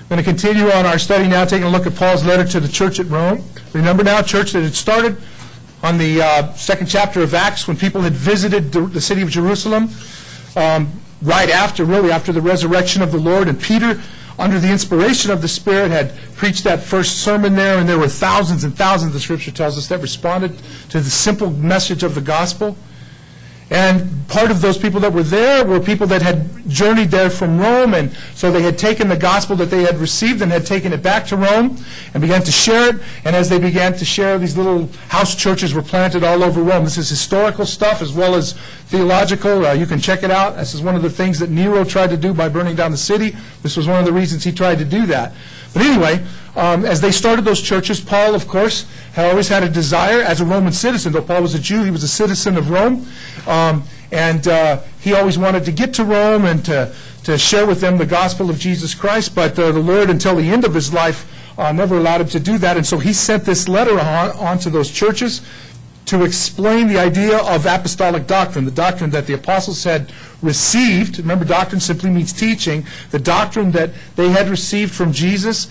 going to continue on our study now, taking a look at Paul's letter to the church at Rome. Remember now, church that had started on the second chapter of Acts when people had visited the city of Jerusalem right after the resurrection of the Lord. And Peter, under the inspiration of the Spirit, had preached that first sermon there, and there were thousands and thousands, the Scripture tells us, that responded to the simple message of the gospel. And part of those people that were there were people that had journeyed there from Rome, and so they had taken the gospel that they had received and had taken it back to Rome and began to share it. And as they began to share, these little house churches were planted all over Rome. This is historical stuff as well as theological. You can check it out. This is one of the things that Nero tried to do by burning down the city. This was one of the reasons he tried to do that. But anyway, as they started those churches, Paul, of course, had always had a desire as a Roman citizen. Though Paul was a Jew, he was a citizen of Rome. And he always wanted to get to Rome and to share with them the gospel of Jesus Christ. But the Lord, until the end of his life, never allowed him to do that. And so he sent this letter on to those churches to explain the idea of apostolic doctrine, the doctrine that the apostles had received. Remember, doctrine simply means teaching. The doctrine that they had received from Jesus,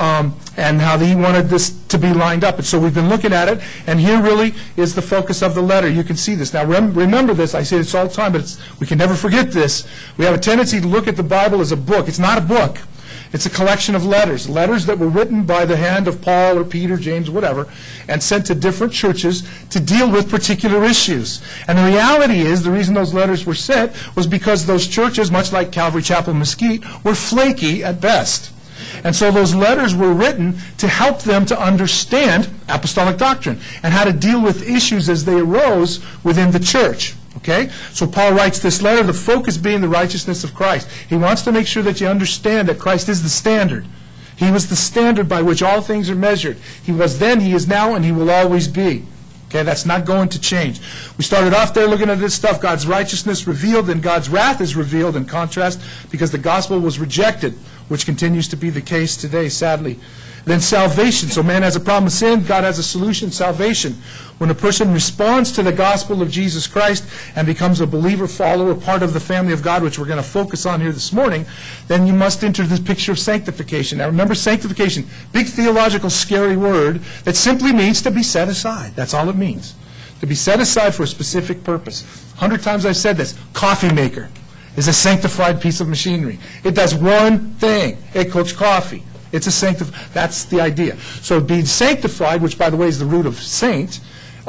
and how he wanted this to be lined up. And so we've been looking at it, and here really is the focus of the letter. You can see this. Now remember this, I say this all the time, but we can never forget this. We have a tendency to look at the Bible as a book. It's not a book. It's a collection of letters that were written by the hand of Paul or Peter, James, whatever, and sent to different churches to deal with particular issues. And the reality is, the reason those letters were sent was because those churches, much like Calvary Chapel Mesquite, were flaky at best. And so those letters were written to help them to understand apostolic doctrine and how to deal with issues as they arose within the church. Okay? So Paul writes this letter, the focus being the righteousness of Christ. He wants to make sure that you understand that Christ is the standard. He was the standard by which all things are measured. He was then, he is now, and he will always be. Okay, that's not going to change. We started off there looking at this stuff, God's righteousness revealed, and God's wrath is revealed in contrast because the gospel was rejected, which continues to be the case today, sadly. Then salvation. So man has a problem with sin, God has a solution, salvation. When a person responds to the gospel of Jesus Christ and becomes a believer, follower, part of the family of God, which we're going to focus on here this morning, then you must enter this picture of sanctification. Now remember, sanctification, big theological scary word that simply means to be set aside. That's all it means. To be set aside for a specific purpose. 100 times I've said this. Coffee maker is a sanctified piece of machinery. It does one thing. It cooks coffee. It's a that's the idea. So being sanctified, which by the way is the root of saint,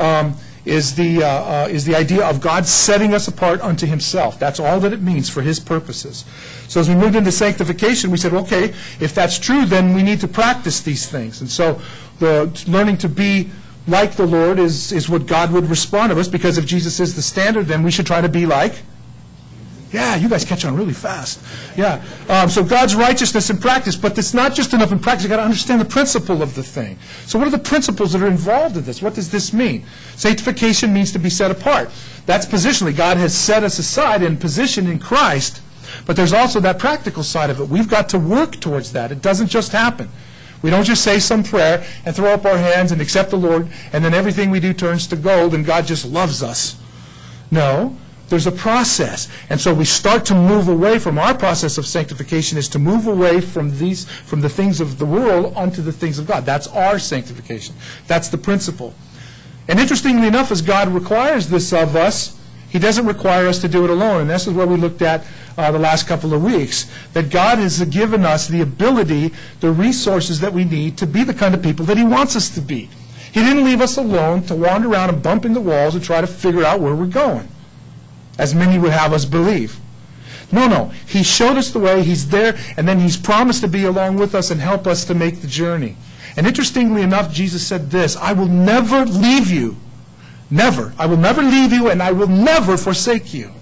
is the idea of God setting us apart unto himself. That's all that it means for his purposes. So as we moved into sanctification, we said, okay, if that's true, then we need to practice these things. And so the learning to be like the Lord is what God would respond to us, because if Jesus is the standard, then we should try to be like. Yeah, you guys catch on really fast. Yeah. So God's righteousness in practice, but it's not just enough in practice. You've got to understand the principle of the thing. So what are the principles that are involved in this? What does this mean? Sanctification means to be set apart. That's positionally. God has set us aside in position in Christ, but there's also that practical side of it. We've got to work towards that. It doesn't just happen. We don't just say some prayer and throw up our hands and accept the Lord, and then everything we do turns to gold and God just loves us. No. There's a process. And so we start to move away from our process of sanctification is to move away from the things of the world onto the things of God. That's our sanctification. That's the principle. And interestingly enough, as God requires this of us, he doesn't require us to do it alone. And this is what we looked at the last couple of weeks, that God has given us the ability, the resources that we need to be the kind of people that he wants us to be. He didn't leave us alone to wander around and bump into walls and try to figure out where we're going, as many would have us believe. No. He showed us the way. He's there, and then he's promised to be along with us and help us to make the journey. And interestingly enough, Jesus said this, I will never leave you. Never. I will never leave you, and I will never forsake you.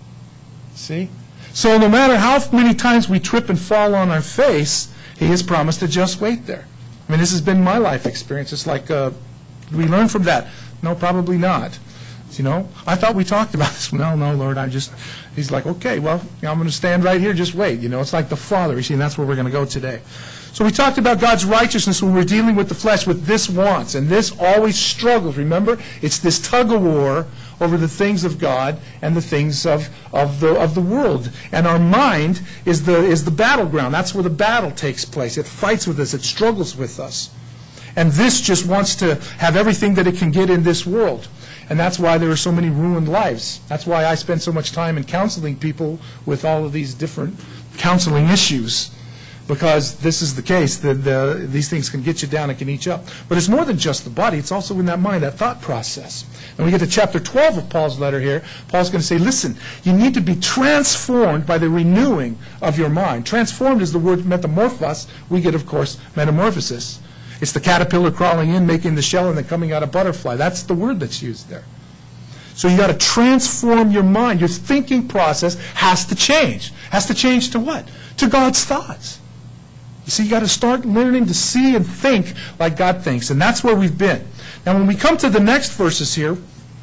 See? So no matter how many times we trip and fall on our face, he has promised to just wait there. I mean, this has been my life experience. It's like, we learn from that. No, probably not. You know, I thought we talked about this. No, Lord, he's like, okay, well, I'm going to stand right here, just wait. You know, it's like the Father, you see, and that's where we're going to go today. So we talked about God's righteousness when we're dealing with the flesh, with this wants, and this always struggles. Remember, it's this tug of war over the things of God and the things of the world. And our mind is the battleground. That's where the battle takes place. It fights with us. It struggles with us. And this just wants to have everything that it can get in this world. And that's why there are so many ruined lives. That's why I spend so much time in counseling people with all of these different counseling issues. Because this is the case, these things can get you down and can eat you up. But it's more than just the body, it's also in that mind, that thought process. And we get to chapter 12 of Paul's letter here. Paul's going to say, listen, you need to be transformed by the renewing of your mind. Transformed is the word metamorphos. We get, of course, metamorphosis. It's the caterpillar crawling in, making the shell, and then coming out a butterfly. That's the word that's used there. So you got to transform your mind. Your thinking process has to change. Has to change to what? To God's thoughts. You see, you got to start learning to see and think like God thinks, and that's where we've been. Now, when we come to the next verses here,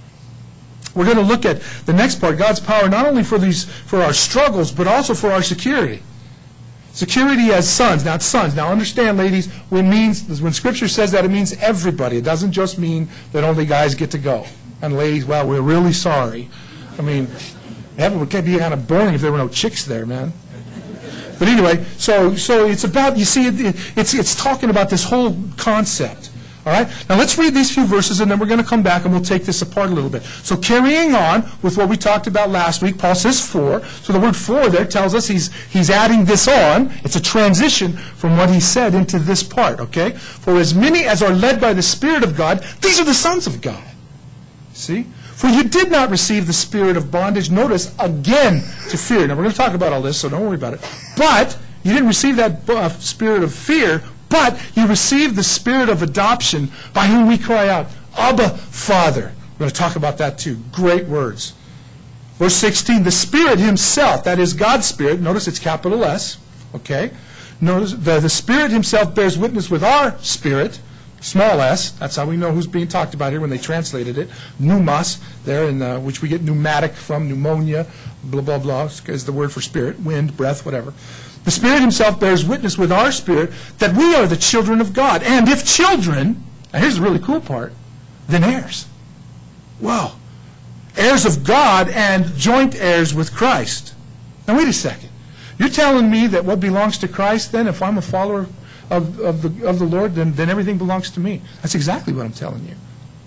we're going to look at the next part, God's power, not only for our struggles, but also for our security. Security as sons. Now, it's sons. Now, understand, ladies, when Scripture says that, it means everybody. It doesn't just mean that only guys get to go. And ladies, well, we're really sorry. I mean, heaven would be kind of boring if there were no chicks there, man. But anyway, so it's about, you see, it's talking about this whole concept. All right? Now let's read these few verses, and then we're going to come back and we'll take this apart a little bit. So carrying on with what we talked about last week, Paul says for. So the word for there tells us he's adding this on. It's a transition from what he said into this part, okay? For as many as are led by the Spirit of God, these are the sons of God. See? For you did not receive the spirit of bondage, notice, again, to fear. Now, we're going to talk about all this, so don't worry about it. But you didn't receive that spirit of fear, but you received the spirit of adoption, by whom we cry out, Abba, Father. We're going to talk about that too. Great words. Verse 16, the Spirit Himself, that is God's Spirit, notice it's capital S, okay? Notice the Spirit Himself bears witness with our spirit, small s, that's how we know who's being talked about here when they translated it. Pneumos, there, which we get pneumatic from, pneumonia, blah, blah, blah, is the word for spirit, wind, breath, whatever. The Spirit Himself bears witness with our spirit that we are the children of God. And if children, now here's the really cool part, then heirs. Wow. Heirs of God and joint heirs with Christ. Now wait a second. You're telling me that what belongs to Christ then, if I'm a follower of the Lord, then everything belongs to me. That's exactly what I'm telling you.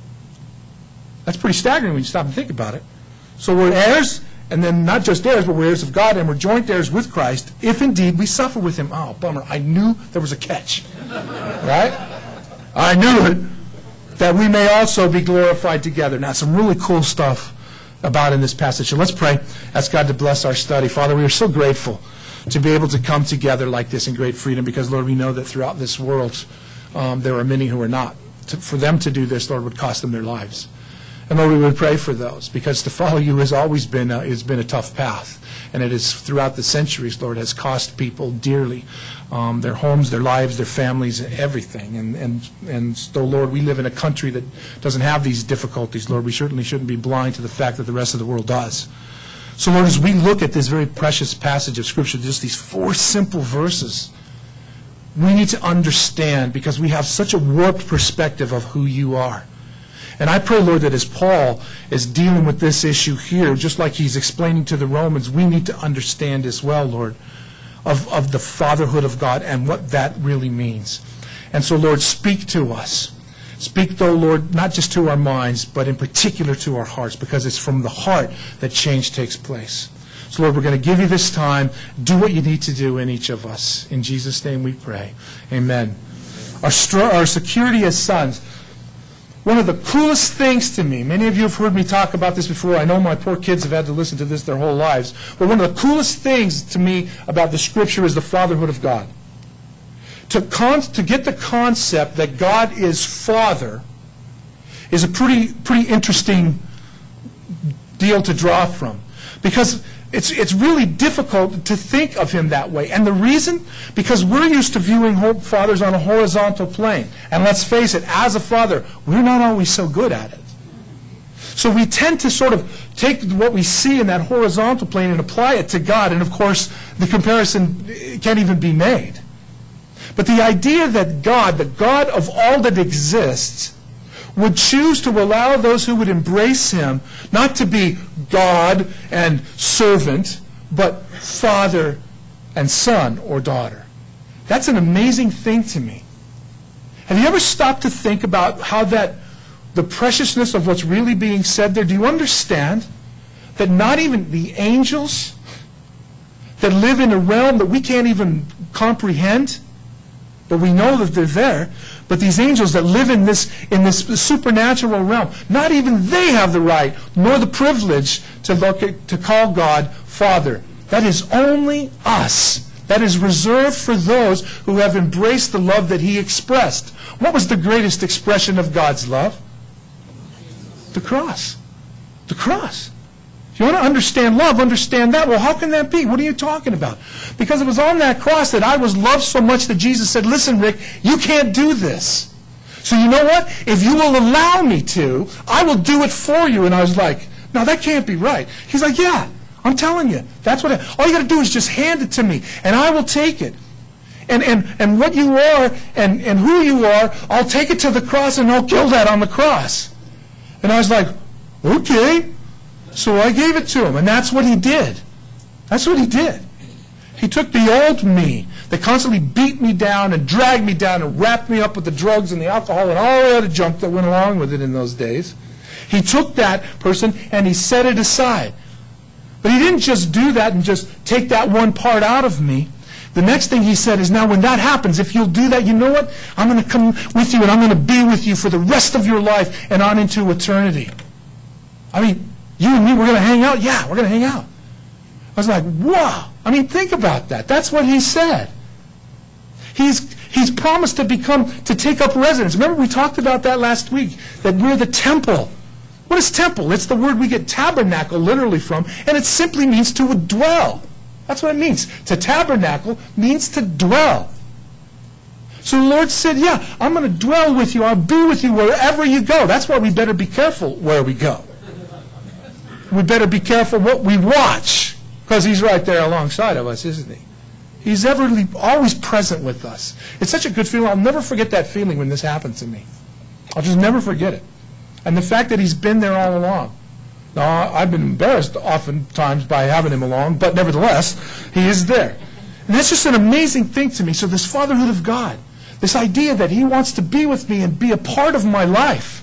That's pretty staggering when you stop and think about it. So we're heirs, and then not just heirs, but we're heirs of God, and we're joint heirs with Christ, if indeed we suffer with Him. Oh, bummer. I knew there was a catch. Right? I knew it. That we may also be glorified together. Now, some really cool stuff about in this passage. So let's pray. Ask God to bless our study. Father, we are so grateful to be able to come together like this in great freedom, because, Lord, we know that throughout this world there are many who are not. For them to do this, Lord, would cost them their lives. And, Lord, we would pray for those, because to follow you has always been a tough path. And it is throughout the centuries, Lord, has cost people dearly their homes, their lives, their families, everything. And so, Lord, we live in a country that doesn't have these difficulties. Lord, we certainly shouldn't be blind to the fact that the rest of the world does. So, Lord, as we look at this very precious passage of Scripture, just these 4 simple verses, we need to understand, because we have such a warped perspective of who you are. And I pray, Lord, that as Paul is dealing with this issue here, just like he's explaining to the Romans, we need to understand as well, Lord, of the fatherhood of God and what that really means. And so, Lord, speak to us. Speak, though, Lord, not just to our minds, but in particular to our hearts, because it's from the heart that change takes place. So, Lord, we're going to give you this time. Do what you need to do in each of us. In Jesus' name we pray. Amen. Our security as sons. One of the coolest things to me, many of you have heard me talk about this before. I know my poor kids have had to listen to this their whole lives. But one of the coolest things to me about the Scripture is the fatherhood of God. To get the concept that God is Father is a pretty interesting deal to draw from. Because it's really difficult to think of Him that way. And the reason? Because we're used to viewing fathers on a horizontal plane. And let's face it, as a father, we're not always so good at it. So we tend to sort of take what we see in that horizontal plane and apply it to God. And of course, the comparison can't even be made. But the idea that God, the God of all that exists, would choose to allow those who would embrace him not to be God and servant, but father and son or daughter. That's an amazing thing to me. Have you ever stopped to think about how the preciousness of what's really being said there? Do you understand that not even the angels that live in a realm that we can't even comprehend, but we know that they're there, but these angels that live in this supernatural realm, not even they have the right nor the privilege to call God Father. That is only us. That is reserved for those who have embraced the love that he expressed. What was the greatest expression of God's love? The cross. The cross. If you want to understand love, understand that. Well, how can that be? What are you talking about? Because it was on that cross that I was loved so much that Jesus said, listen, Rick, you can't do this. So you know what? If you will allow me to, I will do it for you. And I was like, no, that can't be right. He's like, yeah, I'm telling you. That's what all you got to do is just hand it to me, and I will take it. And what you are and who you are, I'll take it to the cross, and I'll kill that on the cross. And I was like, okay. So I gave it to him, and that's what he did. That's what he did. He took the old me that constantly beat me down and dragged me down and wrapped me up with the drugs and the alcohol and all the other junk that went along with it in those days. He took that person and he set it aside. But he didn't just do that and just take that one part out of me. The next thing he said is, now when that happens, if you'll do that, you know what? I'm going to come with you and I'm going to be with you for the rest of your life and on into eternity. I mean, you and me, we're going to hang out? Yeah, we're going to hang out. I was like, wow. I mean, think about that. That's what he said. He's promised to take up residence. Remember we talked about that last week, that we're the temple. What is temple? It's the word we get tabernacle literally from, and it simply means to dwell. That's what it means. To tabernacle means to dwell. So the Lord said, yeah, I'm going to dwell with you. I'll be with you wherever you go. That's why we better be careful where we go. We better be careful what we watch, because he's right there alongside of us, isn't he? He's always present with us. It's such a good feeling. I'll never forget that feeling when this happened to me. I'll just never forget it. And the fact that he's been there all along. Now, I've been embarrassed oftentimes by having him along, but nevertheless, he is there. And that's just an amazing thing to me. So this fatherhood of God, this idea that he wants to be with me and be a part of my life,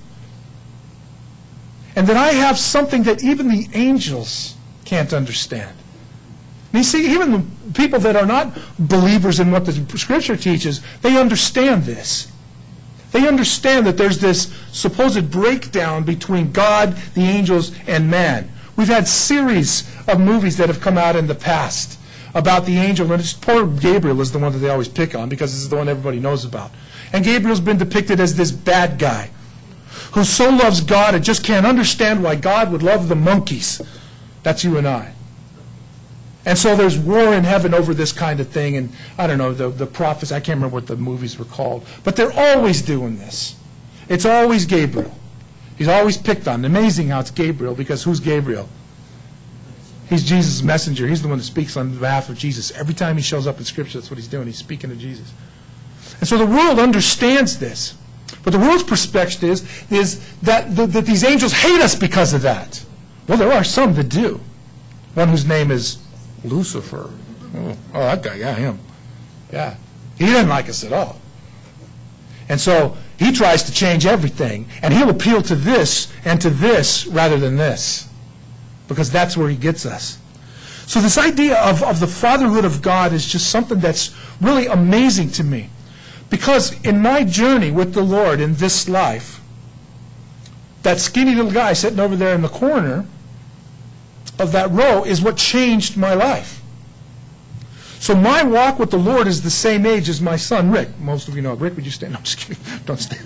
and that I have something that even the angels can't understand. And you see, even the people that are not believers in what the Scripture teaches, they understand this. They understand that there's this supposed breakdown between God, the angels, and man. We've had series of movies that have come out in the past about the angel. And poor Gabriel is the one that they always pick on because this is the one everybody knows about. And Gabriel's been depicted as this bad guy who so loves God and just can't understand why God would love the monkeys. That's you and I. And so there's war in heaven over this kind of thing. And I don't know, the prophets, I can't remember what the movies were called. But they're always doing this. It's always Gabriel. He's always picked on. Amazing how it's Gabriel, because who's Gabriel? He's Jesus' messenger. He's the one that speaks on behalf of Jesus. Every time he shows up in Scripture, that's what he's doing. He's speaking to Jesus. And so the world understands this. But the world's perspective is that these angels hate us because of that. Well, there are some that do. One whose name is Lucifer. Oh, that guy, yeah, him. Yeah. He doesn't like us at all. And so he tries to change everything, and he'll appeal to this and to this rather than this, because that's where he gets us. So this idea of the fatherhood of God is just something that's really amazing to me, because in my journey with the Lord in this life, that skinny little guy sitting over there in the corner of that row is what changed my life. So my walk with the Lord is the same age as my son, Rick. Most of you know. Rick, would you stand? No, I'm just kidding. Don't stand.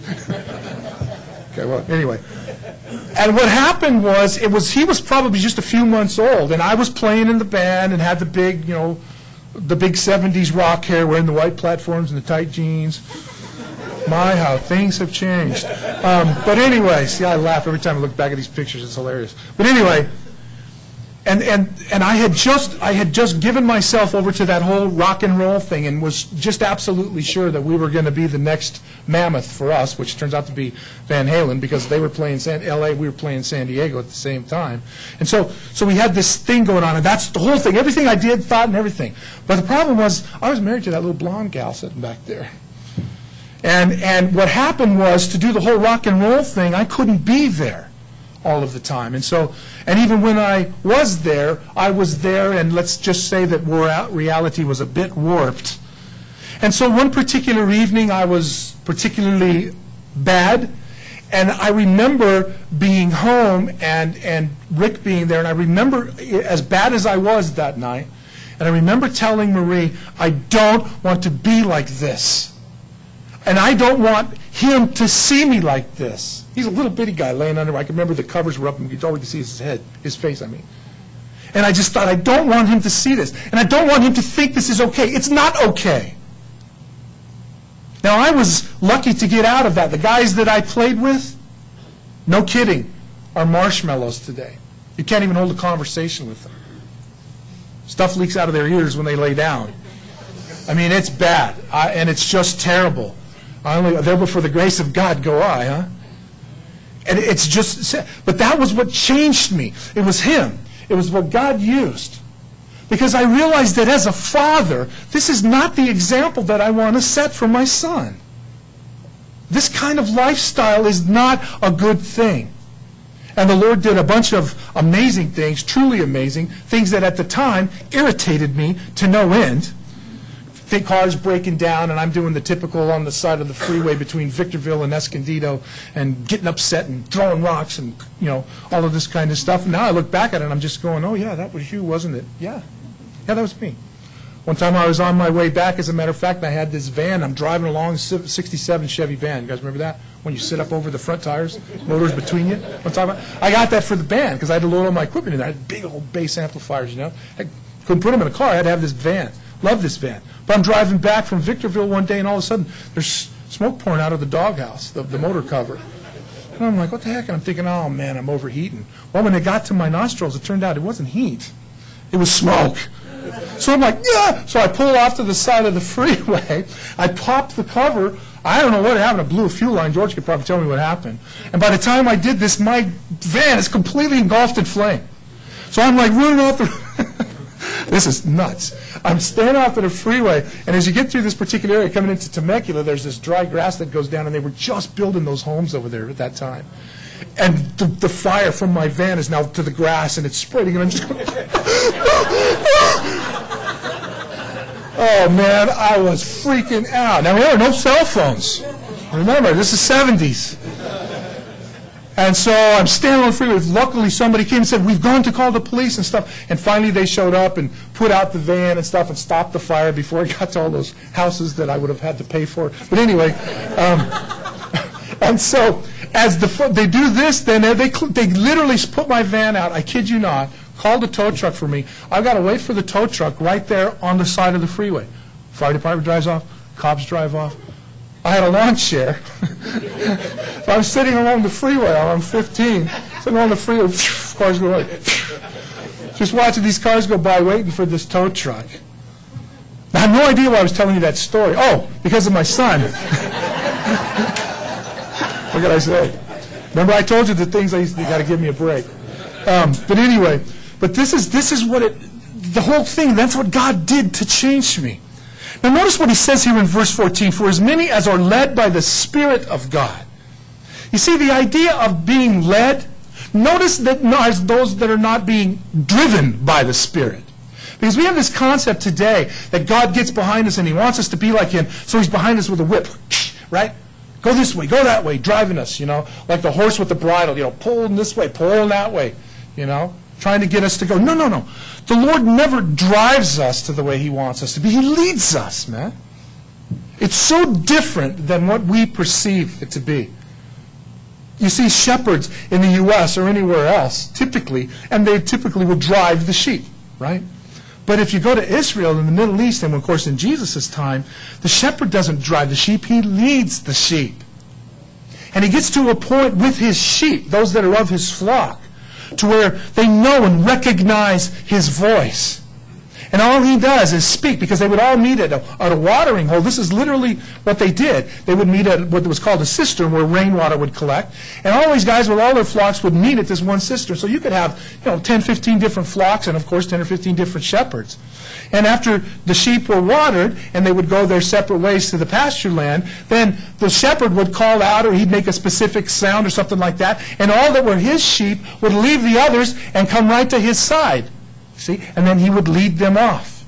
Okay, well, anyway. And what happened was, he was probably just a few months old, and I was playing in the band and had the big, the big 70s rock hair, wearing the white platforms and the tight jeans. My, how things have changed. But anyway, see, I laugh every time I look back at these pictures. It's hilarious. But anyway, And I had just given myself over to that whole rock and roll thing and was just absolutely sure that we were going to be the next mammoth for us, which turns out to be Van Halen, because they were playing L.A., we were playing San Diego at the same time. And so we had this thing going on, and that's the whole thing, everything I did, thought, and everything. But the problem was I was married to that little blonde gal sitting back there. And what happened was, to do the whole rock and roll thing, I couldn't be there all of the time. And even when I was there, and let's just say that reality was a bit warped. And so one particular evening, I was particularly bad, and I remember being home and Rick being there, and I remember as bad as I was that night, and I remember telling Marie, I don't want to be like this. And I don't want him to see me like this. He's a little bitty guy laying under. I can remember the covers were up, and all we could see is his head, his face, I mean. And I just thought, I don't want him to see this. And I don't want him to think this is okay. It's not okay. Now, I was lucky to get out of that. The guys that I played with, no kidding, are marshmallows today. You can't even hold a conversation with them. Stuff leaks out of their ears when they lay down. I mean, it's bad, and it's just terrible. There for the grace of God go I, huh? And it's just, but that was what changed me. It was him. It was what God used. Because I realized that as a father, this is not the example that I want to set for my son. This kind of lifestyle is not a good thing. And the Lord did a bunch of amazing things, truly amazing, things that at the time irritated me to no end. Cars breaking down, and I'm doing the typical on the side of the freeway between Victorville and Escondido, and getting upset and throwing rocks and, all of this kind of stuff. And now I look back at it and I'm just going, oh yeah, that was you, wasn't it? Yeah, that was me. One time I was on my way back, as a matter of fact, and I had this van. I'm driving along, 67 Chevy van. You guys remember that? When you sit up over the front tires, motors between you? I got that for the band because I had to load all my equipment in there. I had big old bass amplifiers, I couldn't put them in a car. I had to have this van. Love this van. But I'm driving back from Victorville one day, and all of a sudden, there's smoke pouring out of the doghouse, the motor cover. And I'm like, what the heck? And I'm thinking, oh, man, I'm overheating. Well, when it got to my nostrils, it turned out it wasn't heat. It was smoke. So I'm like, yeah! So I pull off to the side of the freeway. I popped the cover. I don't know what happened. I blew a fuel line. George could probably tell me what happened. And by the time I did this, my van is completely engulfed in flame. So I'm like running off the... This is nuts. I'm standing off at a freeway, and as you get through this particular area, coming into Temecula, there's this dry grass that goes down, and they were just building those homes over there at that time. And the fire from my van is now to the grass, and it's spreading, and I'm just going, oh, man, I was freaking out. Now, there are no cell phones. Remember, this is 70s. And so I'm standing on the freeway. Luckily, somebody came and said, we've gone to call the police and stuff. And finally, they showed up and put out the van and stuff and stopped the fire before it got to all those houses that I would have had to pay for. But anyway, and so as they do this, then they literally put my van out. I kid you not. Called a tow truck for me. I've got to wait for the tow truck right there on the side of the freeway. Fire department drives off. Cops drive off. I had a lawn chair. So I'm sitting along the freeway. I'm 15. Sitting on the freeway. Cars go by. Just watching these cars go by, waiting for this tow truck. I have no idea why I was telling you that story. Oh, because of my son. What can I say? Remember, I told you the things you got to give me a break. But anyway, this is what the whole thing. That's what God did to change me. Now notice what he says here in verse 14, for as many as are led by the Spirit of God. You see, the idea of being led, notice that as those that are not being driven by the Spirit. Because we have this concept today that God gets behind us and he wants us to be like him, so he's behind us with a whip, right? Go this way, go that way, driving us, like the horse with the bridle, pulling this way, pulling that way, trying to get us to go. No, no, no. The Lord never drives us to the way he wants us to be. He leads us, man. It's so different than what we perceive it to be. You see shepherds in the U.S. or anywhere else, typically, and they typically will drive the sheep, right? But if you go to Israel in the Middle East, and of course in Jesus' time, the shepherd doesn't drive the sheep, he leads the sheep. And he gets to a point with his sheep, those that are of his flock, to where they know and recognize his voice. And all he does is speak, because they would all meet at a watering hole. This is literally what they did. They would meet at what was called a cistern where rainwater would collect. And all these guys with all their flocks would meet at this one cistern. So you could have 10, 15 different flocks and, of course, 10 or 15 different shepherds. And after the sheep were watered and they would go their separate ways to the pasture land, then the shepherd would call out, or he'd make a specific sound or something like that, and all that were his sheep would leave the others and come right to his side. See? And then he would lead them off.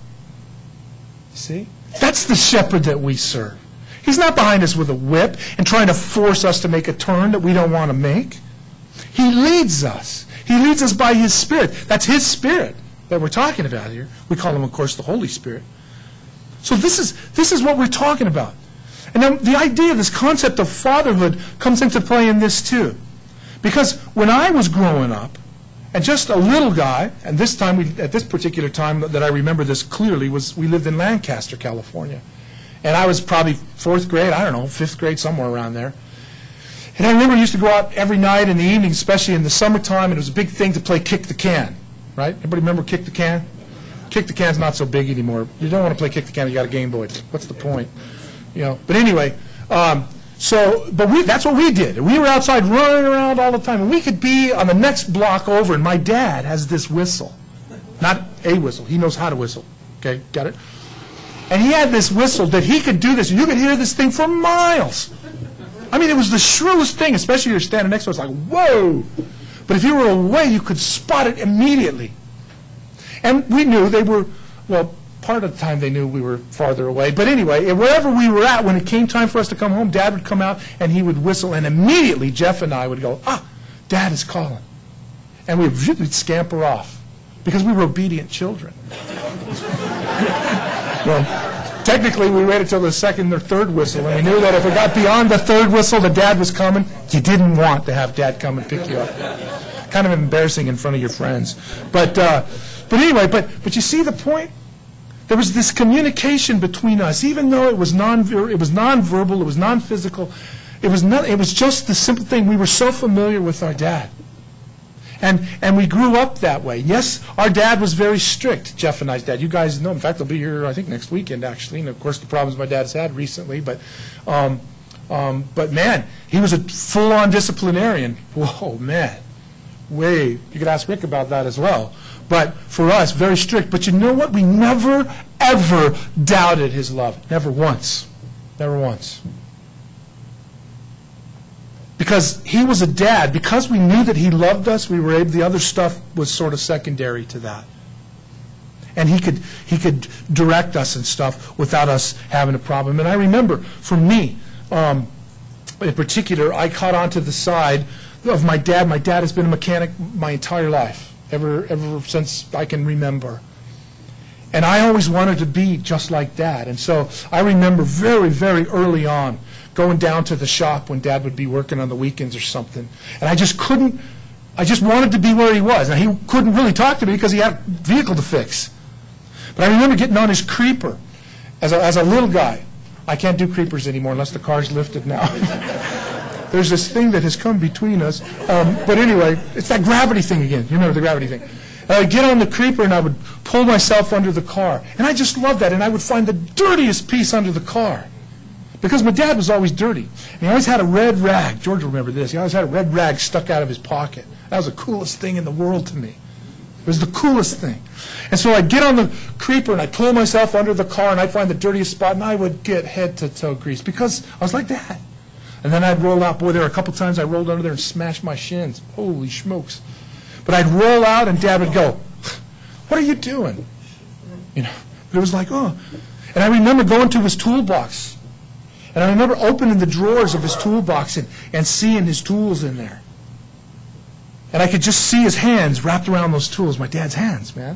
See? That's the shepherd that we serve. He's not behind us with a whip and trying to force us to make a turn that we don't want to make. He leads us. He leads us by his Spirit. That's his Spirit that we're talking about here. We call him, of course, the Holy Spirit. So this is what we're talking about. And now the idea, this concept of fatherhood comes into play in this too. Because when I was growing up, and just a little guy, and this time, at this particular time that I remember this clearly, was we lived in Lancaster, California. And I was probably 4th grade, I don't know, 5th grade, somewhere around there. And I remember we used to go out every night in the evening, especially in the summertime, and it was a big thing to play kick the can, right? Everybody remember kick the can? Kick the can's not so big anymore. You don't want to play kick the can, you got a Game Boy. What's the point? But anyway, that's what we did. We were outside running around all the time. And we could be on the next block over, and my dad has this whistle. Not a whistle. He knows how to whistle. Okay, got it? And he had this whistle that he could do this. And you could hear this thing for miles. I mean, it was the shrillest thing, especially if you're standing next to it. It's like, whoa! But if you were away, you could spot it immediately. And we knew they were, well, part of the time they knew we were farther away. But anyway, wherever we were at, when it came time for us to come home, Dad would come out and he would whistle, and immediately Jeff and I would go, Dad is calling. And we'd scamper off because we were obedient children. Well, technically, we waited until the 2nd or 3rd whistle, and we knew that if we got beyond the 3rd whistle that Dad was coming, you didn't want to have Dad come and pick you up. Kind of embarrassing in front of your friends. But anyway, but you see the point? There was this communication between us, even though it was nonverbal, it was non-physical. It was just the simple thing. We were so familiar with our dad. And we grew up that way. Yes, our dad was very strict, Jeff and I's dad. You guys know. In fact, they'll be here, I think, next weekend, actually. And, of course, the problems my dad's had recently. But man, he was a full-on disciplinarian. Whoa, man. You could ask Rick about that as well. But for us, very strict. But you know what? We never, ever doubted his love. Never once. Never once. Because he was a dad. Because we knew that he loved us, the other stuff was sort of secondary to that. And he could direct us and stuff without us having a problem. And I remember, for me, in particular, I caught onto the side of my dad. My dad has been a mechanic my entire life. Ever since I can remember. And I always wanted to be just like Dad. And so I remember very, very early on going down to the shop when Dad would be working on the weekends or something. And I just wanted to be where he was. Now, he couldn't really talk to me because he had a vehicle to fix. But I remember getting on his creeper as a little guy. I can't do creepers anymore unless the car's lifted now. There's this thing that has come between us. But anyway, it's that gravity thing again. You remember the gravity thing. And I'd get on the creeper and I would pull myself under the car. And I just loved that. And I would find the dirtiest piece under the car. Because my dad was always dirty. And he always had a red rag. George will remember this. He always had a red rag stuck out of his pocket. That was the coolest thing in the world to me. It was the coolest thing. And so I'd get on the creeper and I'd pull myself under the car and I'd find the dirtiest spot and I would get head to toe grease. Because I was like that. And then I'd roll out. Boy, there were a couple times I rolled under there and smashed my shins. Holy smokes. But I'd roll out and Dad would go, "What are you doing?" But it was like, oh. And I remember going to his toolbox. And I remember opening the drawers of his toolbox and seeing his tools in there. And I could just see his hands wrapped around those tools. My dad's hands, man.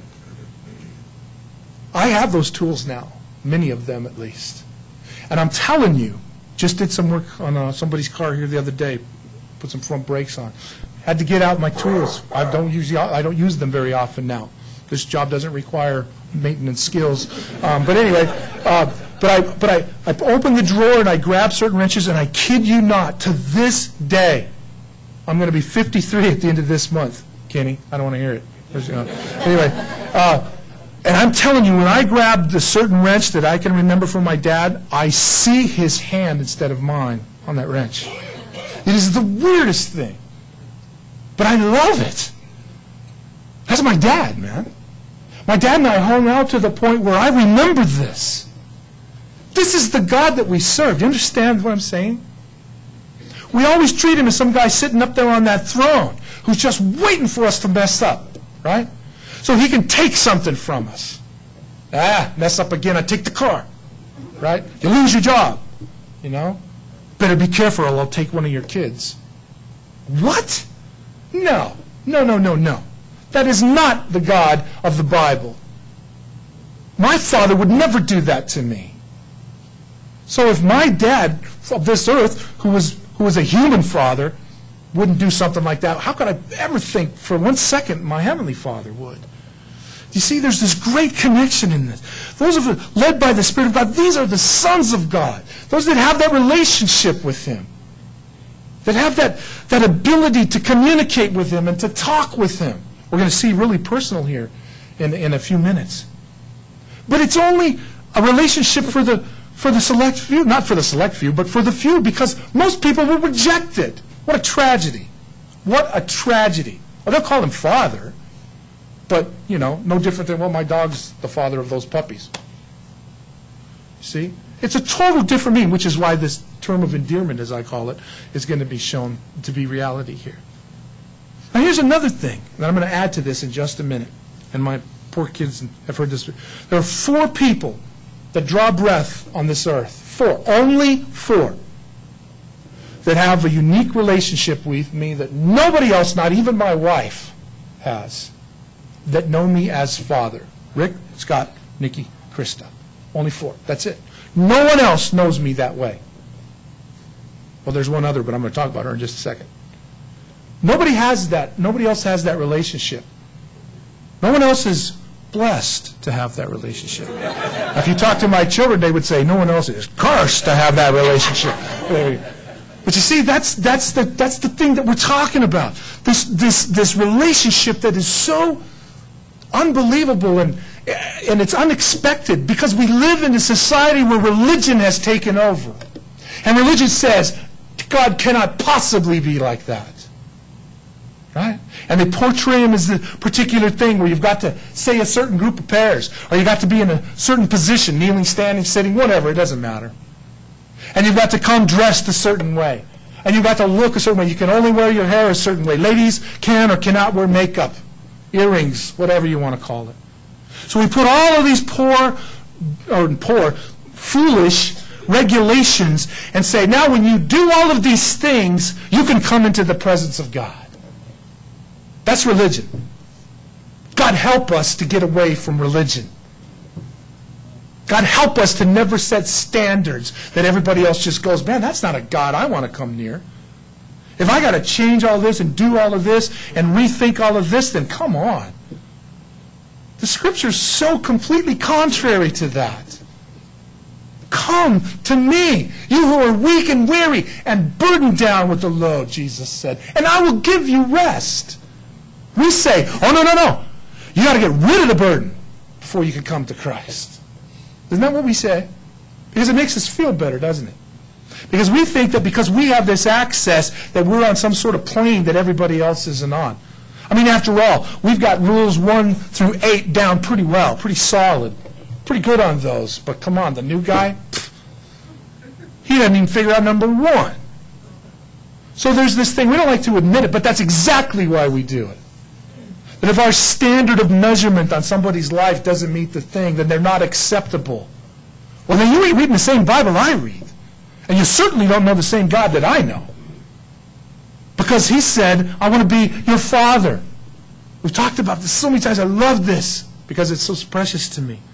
I have those tools now. Many of them, at least. And I'm telling you, just did some work on somebody's car here the other day. Put some front brakes on. Had to get out my tools. I don't use them very often now. This job doesn't require maintenance skills. But anyway, I opened the drawer and I grabbed certain wrenches, and I kid you not, to this day, I'm going to be 53 at the end of this month. Kenny. I don't want to hear it. Anyway, and I'm telling you, when I grabbed a certain wrench that I can remember from my dad, I see his hand instead of mine on that wrench. It is the weirdest thing. But I love it. That's my dad, man. My dad and I hung out to the point where I remember this. This is the God that we serve. Do you understand what I'm saying? We always treat him as some guy sitting up there on that throne who's just waiting for us to mess up, right? So he can take something from us. Mess up again, I take the car, right? You lose your job, you know? Better be careful or I'll take one of your kids. What? No. That is not the God of the Bible. My father would never do that to me. So if my dad of this earth, who was a human father, wouldn't do something like that, how could I ever think for 1 second my heavenly Father would? You see, there's this great connection in this. Those of us led by the Spirit of God, these are the sons of God. Those that have that relationship with him. That have that ability to communicate with him and to talk with him. We're going to see really personal here in a few minutes. But it's only a relationship for the select few. Not for the select few, but for the few, because most people will reject it. What a tragedy. What a tragedy. Well, they'll call him father, but, you know, no different than, well, my dog's the father of those puppies. See? It's a total different meaning, which is why this term of endearment, as I call it, is going to be shown to be reality here. Now, here's another thing that I'm going to add to this in just a minute. And my poor kids have heard this. There are 4 people that draw breath on this earth. 4. Only 4. That have a unique relationship with me that nobody else, not even my wife, has. That know me as Father. Rick, Scott, Nikki, Krista. Only 4. That's it. No one else knows me that way. Well, there's one other, but I'm going to talk about her in just a second. Nobody has that. Nobody else has that relationship. No one else is blessed to have that relationship. Now, if you talk to my children, they would say, no one else is cursed to have that relationship. But you see, that's the thing that we're talking about. This relationship that is so unbelievable and it's unexpected because we live in a society where religion has taken over. And religion says, God cannot possibly be like that. Right? And they portray him as the particular thing where you've got to say a certain group of prayers, or you've got to be in a certain position, kneeling, standing, sitting, whatever, it doesn't matter. And you've got to come dressed a certain way. And you've got to look a certain way. You can only wear your hair a certain way. Ladies can or cannot wear makeup, earrings, whatever you want to call it. So we put all of these foolish regulations and say, now when you do all of these things, you can come into the presence of God. That's religion. God help us to get away from religion. God help us to never set standards that everybody else just goes, man, that's not a God I want to come near. If I got to change all this and do all of this and rethink all of this, then come on. The Scripture is so completely contrary to that. Come to me, you who are weak and weary and burdened down with the load, Jesus said, and I will give you rest. We say, oh, no. You got to get rid of the burden before you can come to Christ. Isn't that what we say? Because it makes us feel better, doesn't it? Because we think that because we have this access that we're on some sort of plane that everybody else isn't on. I mean, after all, we've got rules 1 through 8 down pretty well, pretty solid, pretty good on those. But come on, the new guy, he doesn't even figure out number 1. So there's this thing, we don't like to admit it, but that's exactly why we do it. That if our standard of measurement on somebody's life doesn't meet the thing, then they're not acceptable. Well, then you ain't reading the same Bible I read. And you certainly don't know the same God that I know. Because he said, I want to be your father. We've talked about this so many times. I love this because it's so precious to me.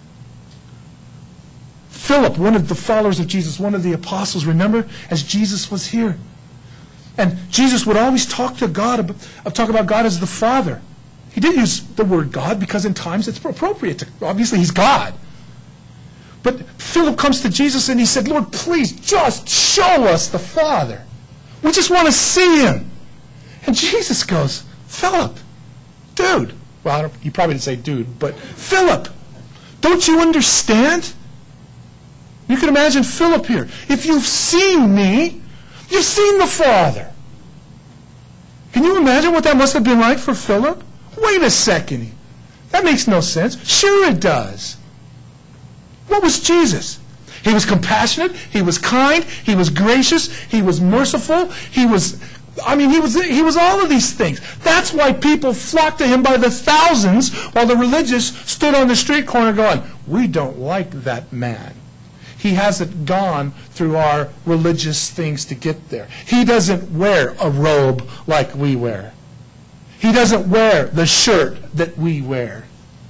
Philip, one of the followers of Jesus, one of the apostles, remember, as Jesus was here. And Jesus would always talk to God, talk about God as the Father. He didn't use the word God because in times it's appropriate. Obviously, he's God. But Philip comes to Jesus and he said, Lord, please just show us the Father. We just want to see him. And Jesus goes, Philip, dude. Well, you probably didn't say dude, but Philip, don't you understand? You can imagine Philip here. If you've seen me, you've seen the Father. Can you imagine what that must have been like for Philip? Wait a second. That makes no sense. Sure it does. What was Jesus? He was compassionate. He was kind. He was gracious. He was merciful. He was all of these things. That's why people flocked to him by the thousands while the religious stood on the street corner going, we don't like that man. He hasn't gone through our religious things to get there. He doesn't wear a robe like we wear. He doesn't wear the shirt that we wear.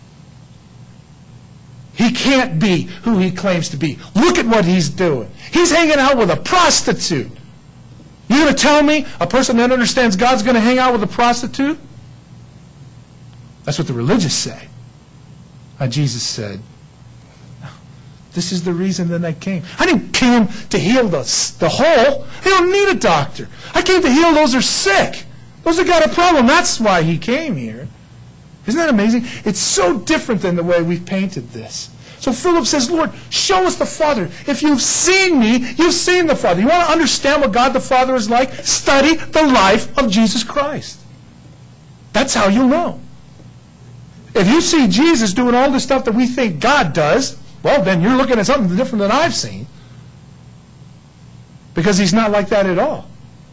He can't be who he claims to be. Look at what he's doing. He's hanging out with a prostitute. You're going to tell me a person that understands God's going to hang out with a prostitute? That's what the religious say. Jesus said, this is the reason that I came. I didn't come to heal the whole. They don't need a doctor. I came to heal those who are sick. Those that got a problem. That's why he came here. Isn't that amazing? It's so different than the way we've painted this. So Philip says, Lord, show us the Father. If you've seen me, you've seen the Father. You want to understand what God the Father is like? Study the life of Jesus Christ. That's how you'll know. If you see Jesus doing all the stuff that we think God does, well, then you're looking at something different than I've seen. Because he's not like that at all.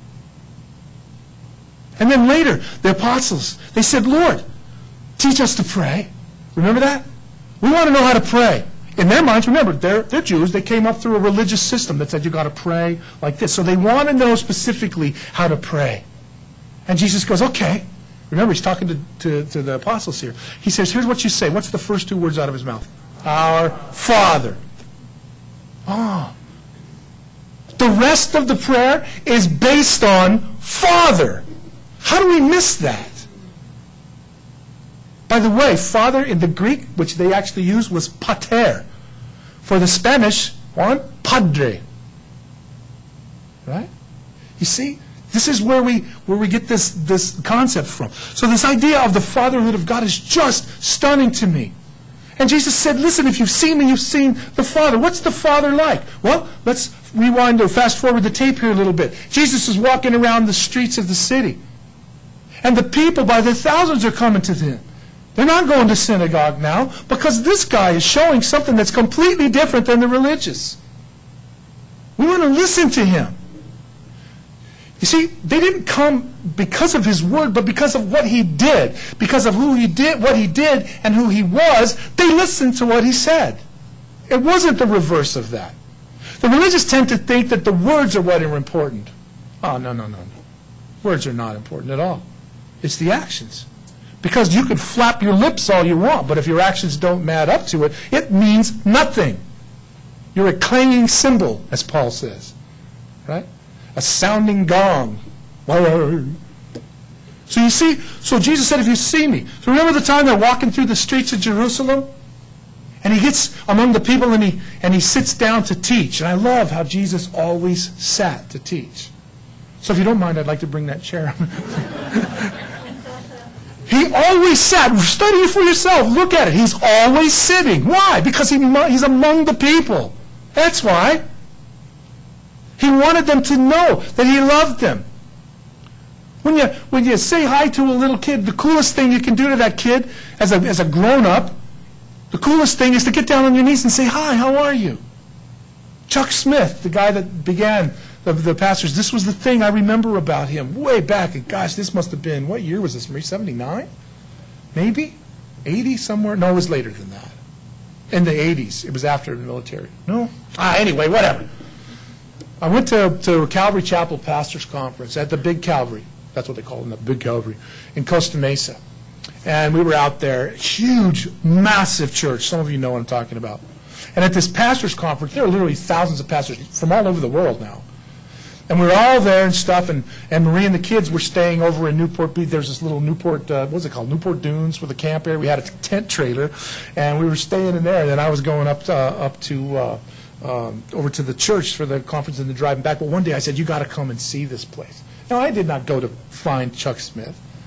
And then later, the apostles, they said, Lord, teach us to pray. Remember that? We want to know how to pray. In their minds, remember, they're Jews. They came up through a religious system that said you've got to pray like this. So they want to know specifically how to pray. And Jesus goes, okay. Remember, he's talking to the apostles here. He says, here's what you say. What's the first two words out of his mouth? Our Father. Oh. The rest of the prayer is based on Father. How do we miss that? By the way, Father in the Greek, which they actually used, was pater. For the Spanish one, padre. Right? You see? This is where we get this concept from. So this idea of the fatherhood of God is just stunning to me. And Jesus said, listen, if you've seen me, you've seen the Father. What's the Father like? Well, let's rewind or fast forward the tape here a little bit. Jesus is walking around the streets of the city. And the people by the thousands are coming to him. They're not going to synagogue now because this guy is showing something that's completely different than the religious. We want to listen to him. You see, they didn't come because of his word, but because of what he did. Because of who he did, what he did, and who he was, they listened to what he said. It wasn't the reverse of that. The religious tend to think that the words are what are important. Oh, no. Words are not important at all. It's the actions. Because you can flap your lips all you want, but if your actions don't add up to it, it means nothing. You're a clanging cymbal, as Paul says. Right? A sounding gong. So you see, so Jesus said, if you see me. So remember the time they're walking through the streets of Jerusalem? And he gets among the people and he sits down to teach. And I love how Jesus always sat to teach. So if you don't mind, I'd like to bring that chair. He always sat. Study it for yourself. Look at it. He's always sitting. Why? Because he's among the people. That's why. He wanted them to know that he loved them. When you say hi to a little kid, the coolest thing you can do to that kid as a grown-up, the coolest thing is to get down on your knees and say, hi, how are you? Chuck Smith, the guy that began the pastors, this was the thing I remember about him way back. And gosh, this must have been, what year was this? 79? Maybe? 80 somewhere? No, it was later than that. In the 80s. It was after the military. No? Anyway, whatever. I went to Calvary Chapel Pastors Conference at the Big Calvary. That's what they call it, the Big Calvary, in Costa Mesa. And we were out there, huge, massive church. Some of you know what I'm talking about. And at this pastors conference, there are literally thousands of pastors from all over the world now. And we were all there and stuff, and Marie and the kids were staying over in Newport Beach. There's this little Newport, what's it called, Newport Dunes with a camp area. We had a tent trailer, and we were staying in there. And then I was going up to over to the church for the conference and the driving back. But one day I said, you got to come and see this place. Now, I did not go to find Chuck Smith.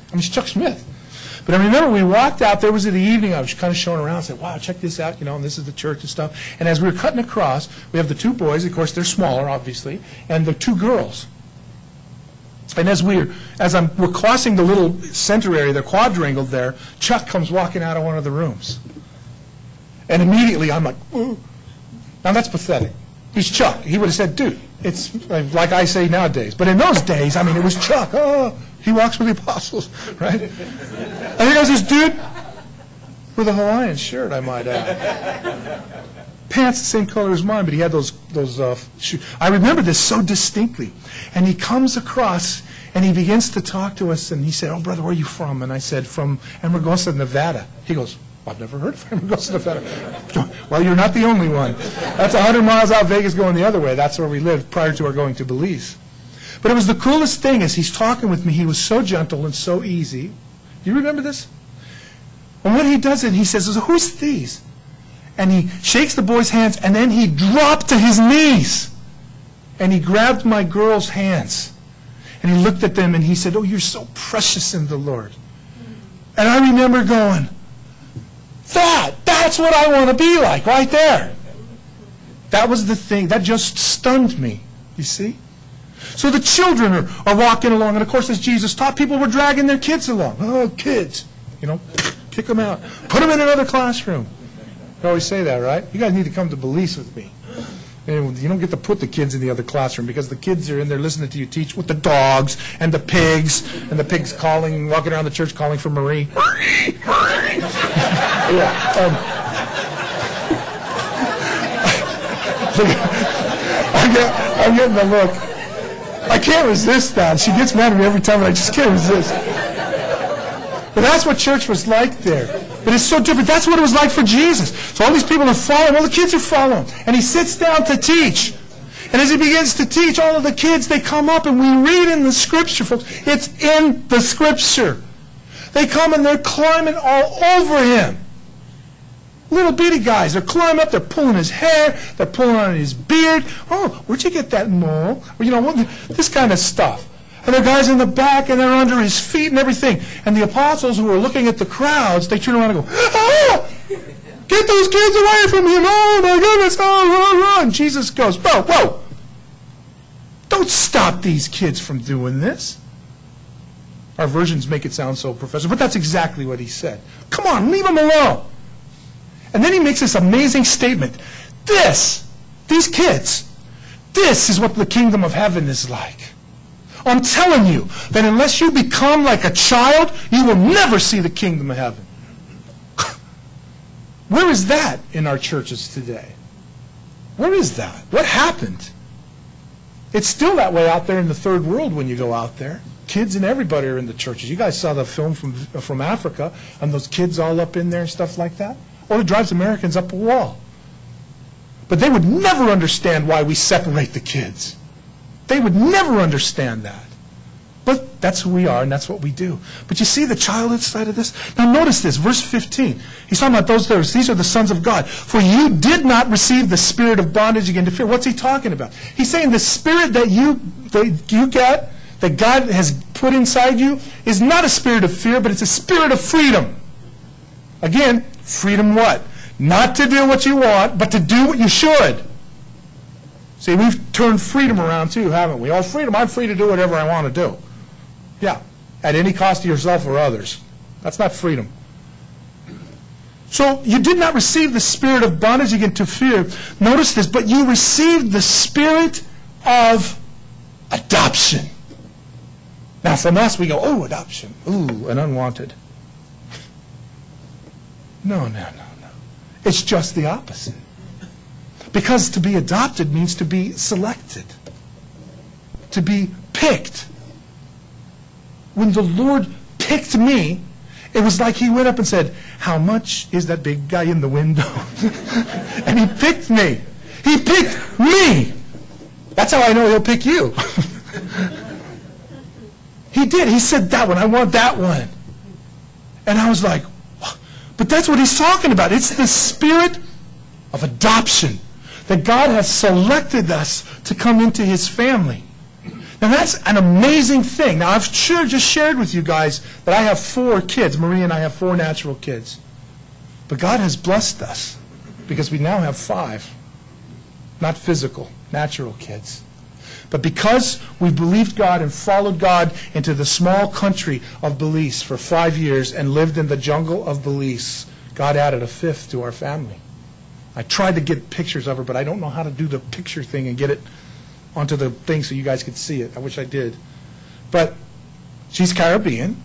I mean, it's Chuck Smith. But I remember we walked out, there was in the evening, I was kind of showing around, said, wow, check this out, and this is the church and stuff. And as we were cutting across, we have the two boys, of course, they're smaller, obviously, and the two girls. And as we're crossing the little center area, the quadrangle there, Chuck comes walking out of one of the rooms. And immediately I'm like, ooh. Now that's pathetic. He's Chuck. He would have said, dude, it's like I say nowadays. But in those days, I mean, it was Chuck. Oh, he walks with the apostles, right? And here goes this dude with a Hawaiian shirt, I might add. Pants the same color as mine, but he had those shoes. I remember this so distinctly. And he comes across, and he begins to talk to us, and he said, oh, brother, where are you from? And I said, from Amargosa, Nevada. He goes, I've never heard of Amargosa, Nevada. Well, you're not the only one. That's 100 miles out of Vegas going the other way. That's where we lived prior to our going to Belize. But it was the coolest thing as he's talking with me. He was so gentle and so easy. You remember this? And what he does is he says, who's these? And he shakes the boy's hands, and then he dropped to his knees. And he grabbed my girl's hands. And he looked at them, and he said, oh, you're so precious in the Lord. And I remember going, that's what I want to be like, right there. That was the thing. That just stunned me, you see? So the children are walking along, and of course, as Jesus taught, people were dragging their kids along. Oh, kids. Kick them out. Put them in another classroom. I always say that, right? You guys need to come to Belize with me. And you don't get to put the kids in the other classroom because the kids are in there listening to you teach with the dogs and the pigs calling, walking around the church calling for Marie. I'm getting the look. I can't resist that. She gets mad at me every time, but I just can't resist. But that's what church was like there. But it's so different. That's what it was like for Jesus. So all these people are following. All the kids are following. And he sits down to teach. And as he begins to teach, all of the kids, they come up and we read in the Scripture, folks. It's in the Scripture. They come and they're climbing all over him. Little bitty guys. They're climbing up. They're pulling his hair. They're pulling on his beard. Oh, where'd you get that mole? Or, this kind of stuff. And there are guys in the back, and they're under his feet and everything. And the apostles who are looking at the crowds, they turn around and go, ah! Get those kids away from him. Oh, my goodness. Oh, run. Jesus goes, whoa. Don't stop these kids from doing this. Our versions make it sound so professional, but that's exactly what he said. Come on, leave them alone. And then he makes this amazing statement. These kids, this is what the kingdom of heaven is like. I'm telling you that unless you become like a child, you will never see the kingdom of heaven. Where is that in our churches today? Where is that? What happened? It's still that way out there in the third world when you go out there. Kids and everybody are in the churches. You guys saw the film from Africa and those kids all up in there and stuff like that. Well, it drives Americans up a wall. But they would never understand why we separate the kids. They would never understand that. But that's who we are, and that's what we do. But you see the child side of this? Now notice this, verse 15. He's talking about these are the sons of God. For you did not receive the spirit of bondage again to fear. What's he talking about? He's saying the spirit that you get, that God has put inside you, is not a spirit of fear, but it's a spirit of freedom. Again, freedom what? Not to do what you want, but to do what you should. See, we've turned freedom around too, haven't we? Oh, freedom, I'm free to do whatever I want to do. Yeah, at any cost to yourself or others. That's not freedom. So you did not receive the spirit of bondage again to fear. Notice this, but you received the spirit of adoption. Now from us we go, oh, adoption. Ooh, an unwanted. No. It's just the opposite. Because to be adopted means to be selected, to be picked. When the Lord picked me, it was like he went up and said, how much is that big guy in the window? And he picked me. He picked me. That's how I know he'll pick you. He did. He said that one. I want that one. And I was like, but that's what he's talking about. It's the spirit of adoption. That God has selected us to come into his family. Now, that's an amazing thing. Now, I've just shared with you guys that I have 4 kids. Maria and I have 4 natural kids. But God has blessed us because we now have 5. Not physical, natural kids. But because we believed God and followed God into the small country of Belize for 5 years and lived in the jungle of Belize, God added a 5th to our family. I tried to get pictures of her, but I don't know how to do the picture thing and get it onto the thing so you guys could see it. I wish I did. But she's Caribbean.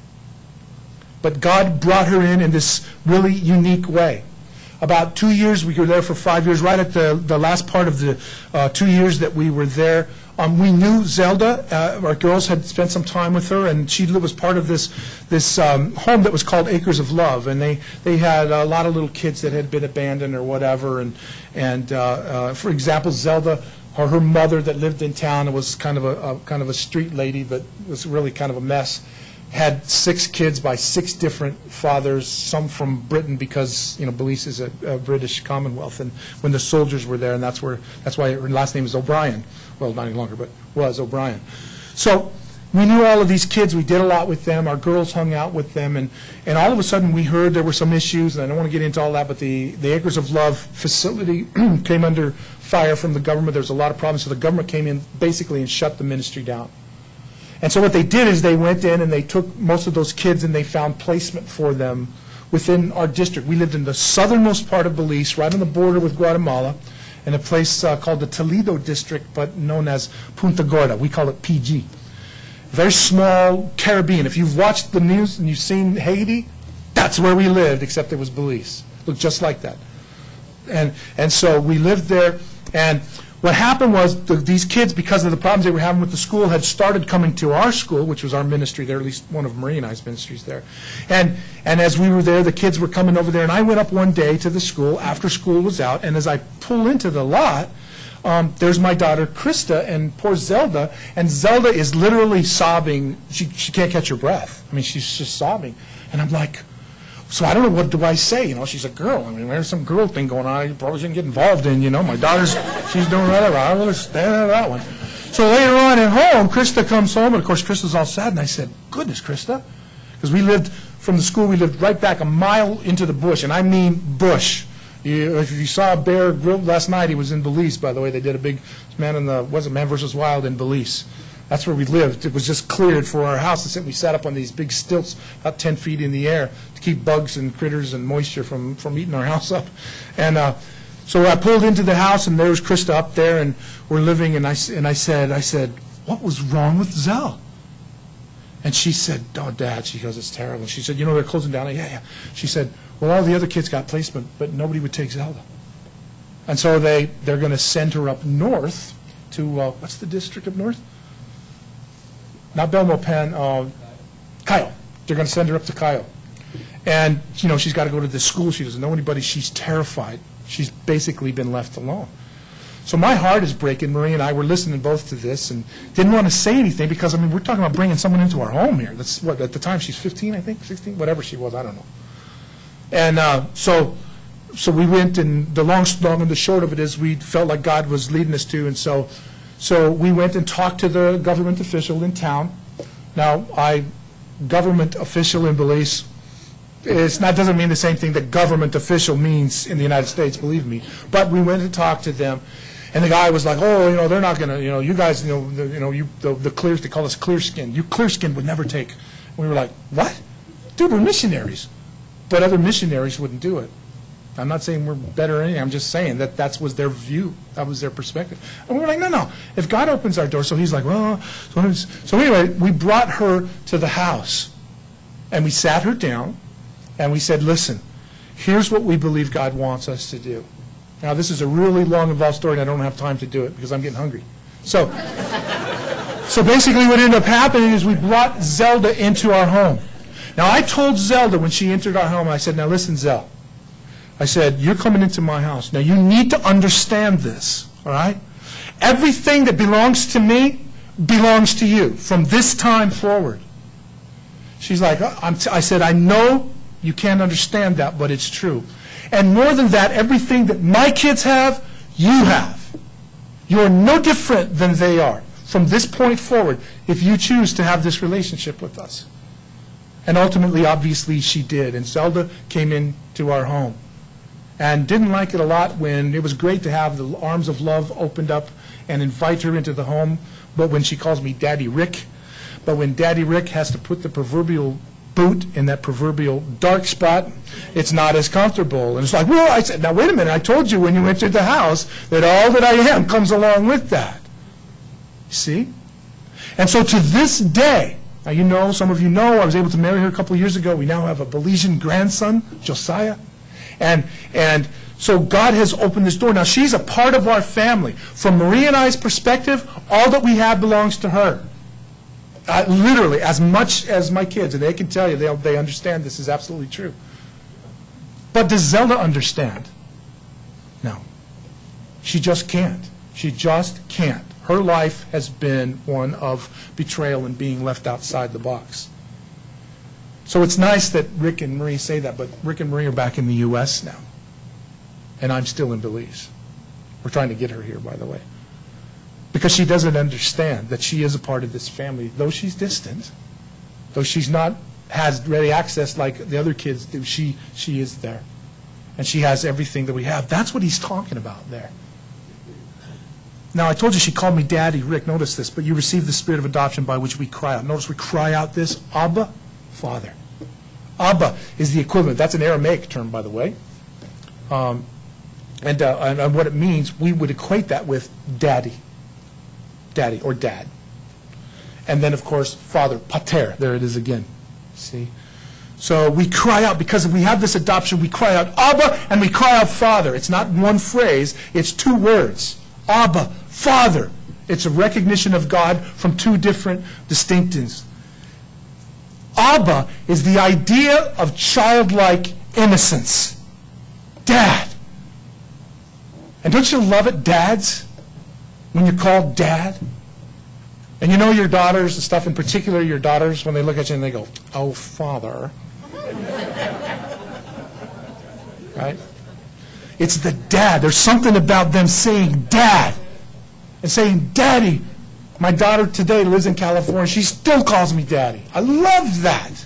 But God brought her in this really unique way. About 2 years, we were there for 5 years. Right at the last part of the 2 years that we were there, we knew Zelda. Our girls had spent some time with her, and she was part of this home that was called Acres of Love. And they had a lot of little kids that had been abandoned or whatever. And for example, Zelda, or her mother that lived in town, and was kind of a street lady, but was really kind of a mess, had 6 kids by 6 different fathers, some from Britain, because Belize is a British Commonwealth, and when the soldiers were there, and that's why her last name is O'Brien. Well, not any longer, but was O'Brien. So we knew all of these kids. We did a lot with them. Our girls hung out with them, and all of a sudden we heard there were some issues, and I don't want to get into all that, but the Acres of Love facility came under fire from the government. There was a lot of problems, so the government came in basically and shut the ministry down. And so what they did is they went in and they took most of those kids and they found placement for them within our district. We lived in the southernmost part of Belize, right on the border with Guatemala, in a place called the Toledo district, but known as Punta Gorda. We call it PG. Very small Caribbean. If you've watched the news and you've seen Haiti, that's where we lived, except it was Belize. Looked just like that. And so we lived there, and what happened was these kids, because of the problems they were having with the school, had started coming to our school, which was our ministry there, at least one of Marie and I's ministries there. And as we were there, the kids were coming over there, and I went up one day to the school after school was out, and as I pull into the lot, there's my daughter Krista and poor Zelda, and Zelda is literally sobbing. She can't catch her breath. I mean, she's just sobbing. And I'm like, so I don't know, what do I say? She's a girl. I mean, there's some girl thing going on. You probably shouldn't get involved in, my daughter's, she's doing whatever. I don't understand that one. So later on at home, Krista comes home, and of course Krista's all sad, and I said, goodness, Krista. Because we lived, from the school, we lived right back a mile into the bush, and I mean bush. If you saw a bear grilled last night, he was in Belize, by the way. They did a big Man vs. Wild in Belize. That's where we lived. It was just cleared for our house. We sat up on these big stilts about 10 feet in the air to keep bugs and critters and moisture from eating our house up. And so I pulled into the house, and there was Krista up there, and we're living, and I said, what was wrong with Zell? And she said, oh, Dad, she goes, it's terrible. She said, they're closing down. Yeah. She said, well, all the other kids got placement, but nobody would take Zelda. And so they're going to send her up north to, what's the district up north? Not Belmopan, Kyle. They're going to send her up to Kyle. And, she's got to go to this school. She doesn't know anybody. She's terrified. She's basically been left alone. So my heart is breaking. Marie and I were listening both to this and didn't want to say anything because, we're talking about bringing someone into our home here. That's what, at the time, she's 15, I think, 16, whatever she was, I don't know. And so we went, and the long and the short of it is we felt like God was leading us to, and so we went and talked to the government official in town. Now, government official in Belize, doesn't mean the same thing that government official means in the United States, believe me. But we went and talked to them, and the guy was like, oh, they're not going to, you guys, the clear, they call us clear skin. You clear skin would never take. And we were like, what? Dude, we're missionaries. But other missionaries wouldn't do it. I'm not saying we're better or anything. I'm just saying that was their view. That was their perspective. And we were like, no. If God opens our door, so he's like, well. So anyway, we brought her to the house, and we sat her down, and we said, listen, here's what we believe God wants us to do. Now, this is a really long, involved story, and I don't have time to do it because I'm getting hungry. So basically what ended up happening is we brought Zelda into our home. Now, I told Zelda when she entered our home, I said, now listen, Zell. I said, you're coming into my house. Now, you need to understand this, all right? Everything that belongs to me belongs to you from this time forward. She's like, I said, I know you can't understand that, but it's true. And more than that, everything that my kids have, you have. You're no different than they are. from this point forward if you choose to have this relationship with us. And ultimately, obviously, she did. And Zelda came into our home and didn't like it a lot when it was great to have the arms of love opened up and invite her into the home. But when she calls me Daddy Rick, but when Daddy Rick has to put the proverbial boot in that proverbial dark spot, it's not as comfortable. And it's like, well, I said, now wait a minute, I told you when you entered the house that all that I am comes along with that. See? And so to this day, now you know, some of you know, I was able to marry her a couple of years ago. We now have a Belizean grandson, Josiah. And so God has opened this door. Now she's a part of our family. From Marie and I's perspective, all that we have belongs to her. Literally, as much as my kids, and they can tell you, they understand this is absolutely true. But does Zelda understand? No. She just can't. She just can't. Her life has been one of betrayal and being left outside the box. So it's nice that Rick and Marie say that, but Rick and Marie are back in the U.S. now. And I'm still in Belize. We're trying to get her here, by the way. Because she doesn't understand that she is a part of this family. Though she's distant, though she's not has ready access like the other kids do, she is there. And she has everything that we have. That's what he's talking about there. Now, I told you she called me Daddy Rick. Notice this. But you received the spirit of adoption by which we cry out. Notice we cry out this, Abba, Father. Abba is the equivalent. That's an Aramaic term, by the way. And what it means, we would equate that with daddy. Daddy or dad. And then, of course, father, pater. There it is again. See? So we cry out, because we have this adoption, we cry out Abba and we cry out Father. It's not one phrase, it's two words. Abba, Father. It's a recognition of God from two different distinctions. Abba is the idea of childlike innocence. Dad. And don't you love it, dads? When you're called Dad? And you know your daughters and stuff, in particular your daughters, when they look at you and they go, oh, Father. Right? It's the dad. There's something about them saying Dad and saying Daddy. My daughter today lives in California. She still calls me Daddy. I love that.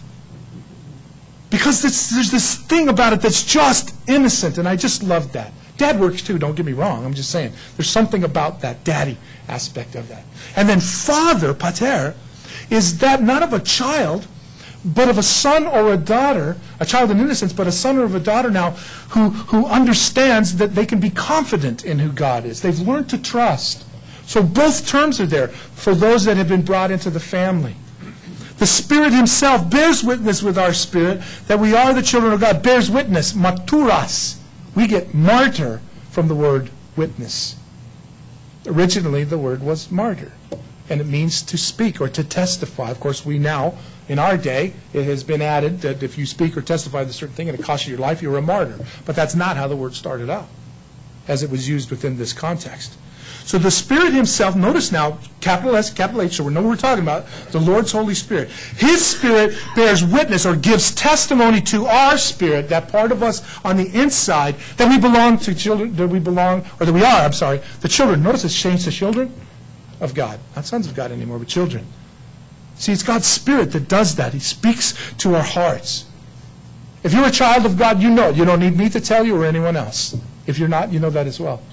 Because there's this thing about it that's just innocent, and I just love that. Dad works too, don't get me wrong. I'm just saying. There's something about that daddy aspect of that. And then Father, pater, is that not of a child, but of a son or a daughter, a child in innocence, but a son or of a daughter now who understands that they can be confident in who God is. They've learned to trust. So both terms are there for those that have been brought into the family. The Spirit Himself bears witness with our spirit that we are the children of God. Bears witness, maturas. We get martyr from the word witness. Originally, the word was martyr, and it means to speak or to testify. Of course, we now, in our day, it has been added that if you speak or testify to a certain thing and it costs you your life, you're a martyr. But that's not how the word started out, as it was used within this context. So the Spirit Himself, notice now, capital S, capital H, so we know what we're talking about, the Lord's Holy Spirit. His Spirit bears witness or gives testimony to our spirit, that part of us on the inside, that we belong to children, that we are, the children. Notice it's changed to children of God. Not sons of God anymore, but children. See, it's God's Spirit that does that. He speaks to our hearts. If you're a child of God, you know. You don't need me to tell you or anyone else. If you're not, you know that as well.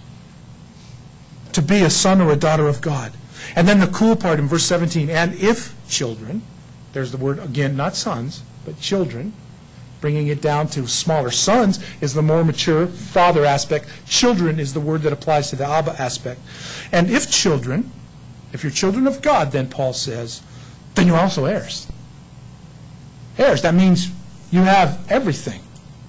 To be a son or a daughter of God. And then the cool part in verse 17, and if children, there's the word again, not sons, but children, bringing it down to smaller. Sons is the more mature father aspect. Children is the word that applies to the Abba aspect. And if children, if you're children of God, then Paul says, then you're also heirs. Heirs, that means you have everything.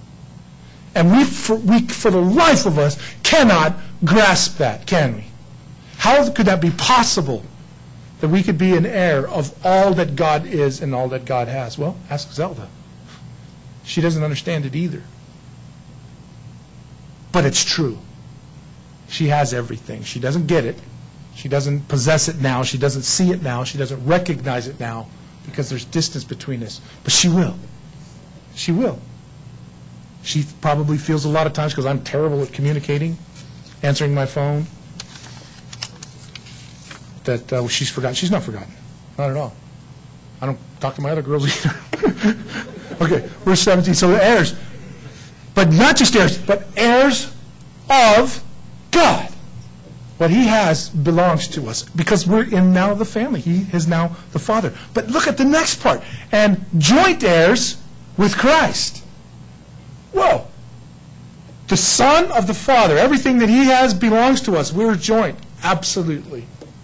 And we, for the life of us, cannot grasp that, can we? How could that be possible, that we could be an heir of all that God is and all that God has? Well, ask Zelda. She doesn't understand it either. But it's true. She has everything. She doesn't get it. She doesn't possess it now. She doesn't see it now. She doesn't recognize it now because there's distance between us. But she will. She will. She probably feels a lot of times, because I'm terrible at communicating, answering my phone. that she's forgotten. She's not forgotten. Not at all. I don't talk to my other girls either. Okay, verse 17. So the heirs. But not just heirs, but heirs of God. What he has belongs to us because we're in now the family. He is now the Father. But look at the next part. And joint heirs with Christ. Whoa. The Son of the Father. Everything that he has belongs to us. We're joint. Absolutely.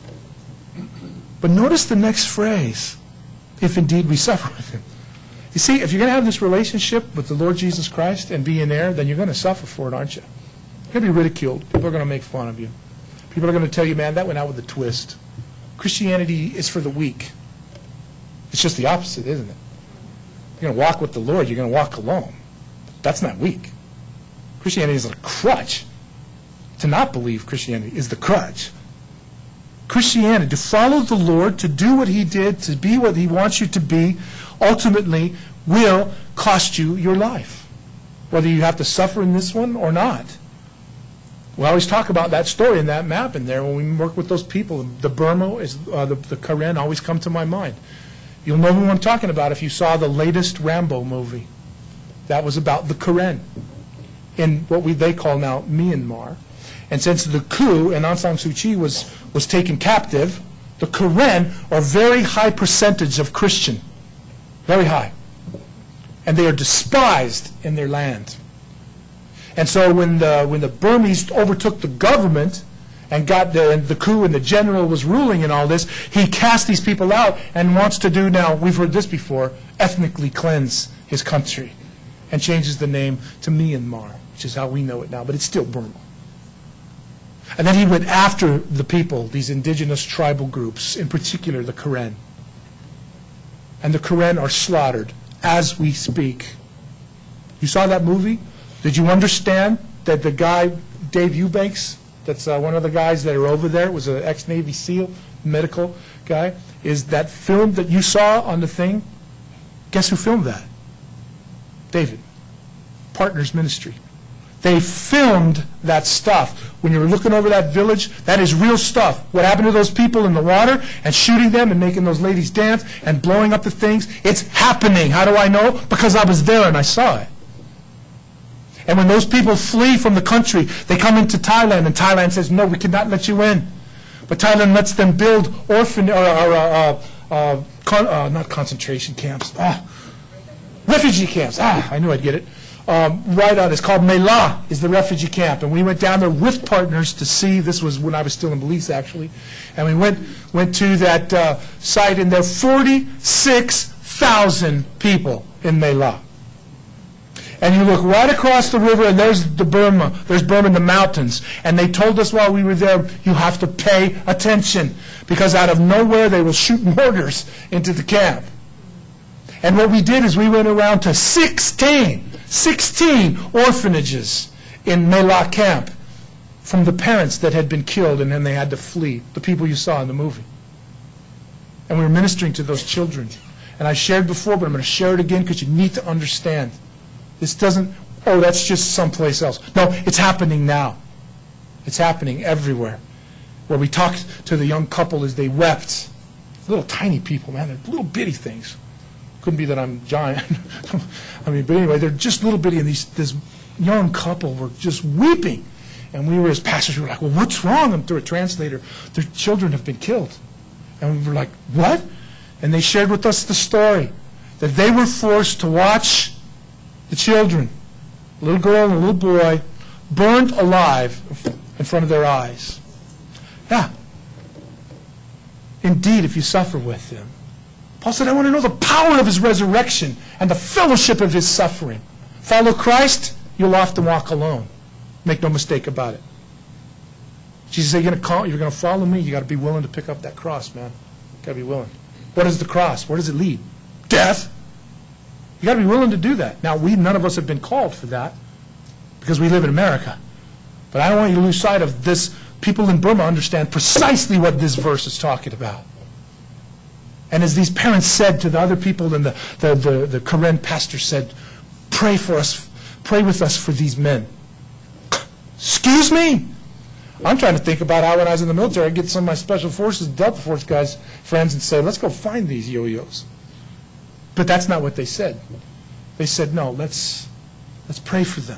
But notice the next phrase. If indeed we suffer with him. You see, if you're going to have this relationship with the Lord Jesus Christ and be an heir, then you're going to suffer for it, aren't you? You're going to be ridiculed. People are going to make fun of you. People are going to tell you, man, that went out with a twist. Christianity is for the weak. It's just the opposite, isn't it? You're going to walk with the Lord. You're going to walk alone. That's not weak. Christianity is a crutch. To not believe Christianity is the crutch. Christianity, to follow the Lord, to do what he did, to be what he wants you to be, ultimately will cost you your life. Whether you have to suffer in this one or not. We always talk about that story and that map in there when we work with those people. The Burma, the Karen always come to my mind. You'll know who I'm talking about if you saw the latest Rambo movie. That was about the Karen in what they call now Myanmar. And since the coup and Aung San Suu Kyi was taken captive, the Karen are a very high percentage of Christian. Very high. And they are despised in their land. And so when the Burmese overtook the government and got there, and the coup and the general was ruling and all this, he cast these people out and wants to do now, we've heard this before, ethnically cleanse his country and changes the name to Myanmar, which is how we know it now, but it's still Burma. And then he went after the people, these indigenous tribal groups, in particular the Karen. And the Karen are slaughtered as we speak. You saw that movie? Did you understand that the guy, Dave Eubanks, that's one of the guys that are over there, was an ex-Navy SEAL, medical guy, is that film that you saw on the thing? Guess who filmed that? David. Partners Ministry. They filmed that stuff. When you were looking over that village, that is real stuff. What happened to those people in the water and shooting them and making those ladies dance and blowing up the things, it's happening. How do I know? Because I was there and I saw it. And when those people flee from the country, they come into Thailand, and Thailand says, no, we cannot let you in. But Thailand lets them build not concentration camps, refugee camps. I knew I'd get it. Right on, it's called Mela, is the refugee camp. And we went down there with partners to see, this was when I was still in Belize actually, and we went to that site, and there are 46,000 people in Mela. And you look right across the river, and there's Burma in the mountains. And they told us while we were there, you have to pay attention, because out of nowhere they will shoot mortars into the camp. And what we did is we went around to 16 orphanages in Mela camp from the parents that had been killed and then they had to flee, the people you saw in the movie. And we were ministering to those children. And I shared before, but I'm going to share it again because you need to understand. This doesn't, oh, that's just someplace else. No, it's happening now. It's happening everywhere. Where we talked to the young couple as they wept. Little tiny people, man, they're little bitty things. Couldn't be that I'm giant. I mean, but anyway, they're just little bitty, and this young couple were just weeping. And we were, as pastors, we were like, well, what's wrong? And through a translator, their children have been killed. And we were like, what? And they shared with us the story that they were forced to watch the children, a little girl and a little boy, burned alive in front of their eyes. Yeah. Indeed, if you suffer with him. Paul said, I want to know the power of his resurrection and the fellowship of his suffering. Follow Christ, you'll often walk alone. Make no mistake about it. Jesus said, you're going to follow me, you got to be willing to pick up that cross, man. You got to be willing. What is the cross? Where does it lead? Death. You got to be willing to do that. Now, none of us have been called for that because we live in America. But I don't want you to lose sight of this. People in Burma understand precisely what this verse is talking about. And as these parents said to the other people, and the Karen pastor said, pray for us, pray with us for these men. Excuse me? I'm trying to think about how when I was in the military, I'd get some of my Special Forces, Delta Force guys, friends, and say, let's go find these yo-yos. But that's not what they said. They said, no, let's pray for them.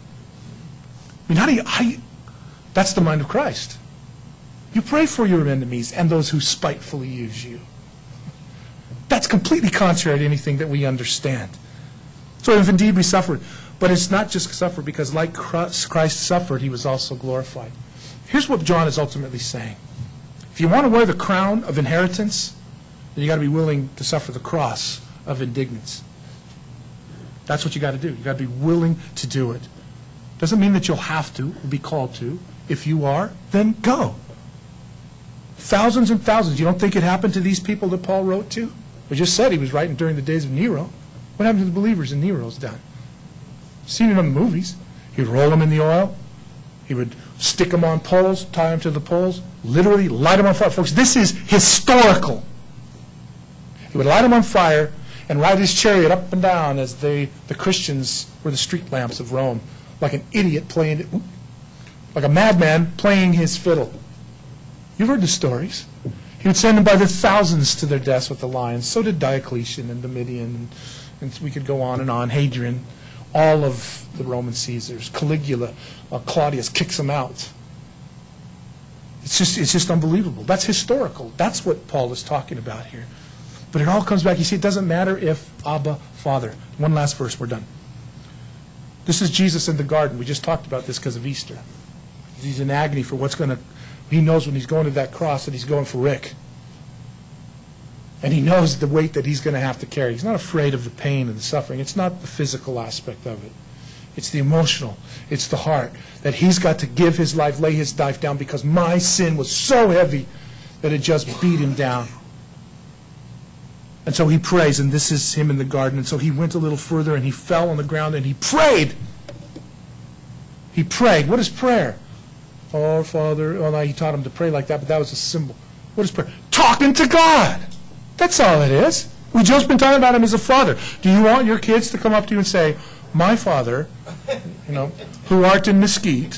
I mean, that's the mind of Christ. You pray for your enemies and those who spitefully use you. That's completely contrary to anything that we understand. So if indeed we suffered, but it's not just suffered, because like Christ suffered, he was also glorified. Here's what John is ultimately saying. If you want to wear the crown of inheritance, then you got to be willing to suffer the cross of indignance. That's what you got to do. You got to be willing to do it. Doesn't mean that you'll have to or be called to. If you are, then go. Thousands and thousands. You don't think it happened to these people that Paul wrote to? We just said he was writing during the days of Nero. What happened to the believers in Nero's day? Seen it in the movies. He would roll them in the oil. He would stick them on poles, tie them to the poles, literally light them on fire. Folks, this is historical. He would light them on fire and ride his chariot up and down as the Christians were the street lamps of Rome, like an idiot playing, like a madman playing his fiddle. You've heard the stories. He would send them by the thousands to their deaths with the lions. So did Diocletian and Domitian, and we could go on, Hadrian, all of the Roman Caesars. Caligula, Claudius kicks them out. It's just unbelievable. That's historical. That's what Paul is talking about here. But it all comes back. You see, it doesn't matter if Abba, Father. One last verse, we're done. This is Jesus in the garden. We just talked about this because of Easter. He's in agony for what's going to... He knows when he's going to that cross that he's going for Rick. And he knows the weight that he's going to have to carry. He's not afraid of the pain and the suffering. It's not the physical aspect of it. It's the emotional. It's the heart. That he's got to give his life, lay his life down because my sin was so heavy that it just beat him down. And so he prays, and this is him in the garden. And so he went a little further, and he fell on the ground, and he prayed. He prayed. What is prayer? Oh, Father. Well, no, he taught him to pray like that, but that was a symbol. What is prayer? Talking to God. That's all it is. We've just been talking about him as a father. Do you want your kids to come up to you and say, my Father, who art in Mesquite?